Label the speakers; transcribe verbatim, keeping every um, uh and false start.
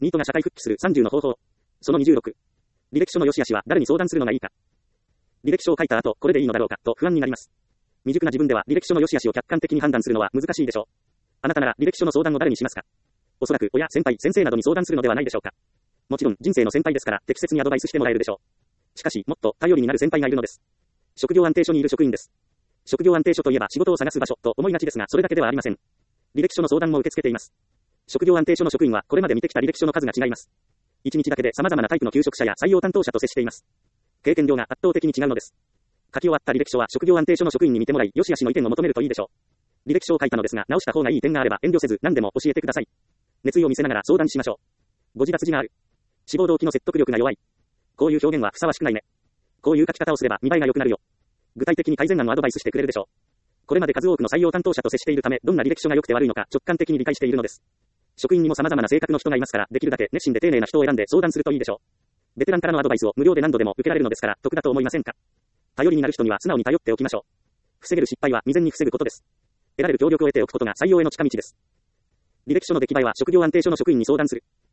Speaker 1: ニートが社会復帰するさんじゅうの方法。そのにじゅうろく。履歴書の良し悪しは誰に相談するのがいいか。履歴書を書いた後、これでいいのだろうか、と不安になります。未熟な自分では履歴書の良し悪しを客観的に判断するのは難しいでしょう。あなたなら履歴書の相談を誰にしますか。おそらく親、先輩、先生などに相談するのではないでしょうか。もちろん人生の先輩ですから適切にアドバイスしてもらえるでしょう。しかし、もっと頼りになる先輩がいるのです。職業安定所にいる職員です。職業安定所といえば仕事を探す場所と思いがちですが、それだけではありません。履歴書の相談も受け付けています。職業安定所の職員はこれまで見てきた履歴書の数が違います。いちにちだけで様々なタイプの求職者や採用担当者と接しています。経験量が圧倒的に違うのです。書き終わった履歴書は職業安定所の職員に見てもらい、良し悪しの意見を求めるといいでしょう。履歴書を書いたのですが、直した方がいい点があれば遠慮せず何でも教えてください。熱意を見せながら相談しましょう。ご自立自がある。志望動機の説得力が弱い。こういう表現はふさわしくないね。こういう書き方をすれば見栄えが良くなるよ。具体的に改善案をアドバイスしてくれるでしょう。これまで数多くの採用担当者と接しているため、どんな履歴書が良くて悪いのか直感的に理解しているのです。職員にも様々な性格の人がいますから、できるだけ熱心で丁寧な人を選んで相談するといいでしょう。ベテランからのアドバイスを無料で何度でも受けられるのですから、得だと思いませんか。頼りになる人には素直に頼っておきましょう。防げる失敗は未然に防ぐことです。得られる協力を得ておくことが採用への近道です。履歴書の出来栄えは職業安定所の職員に相談する。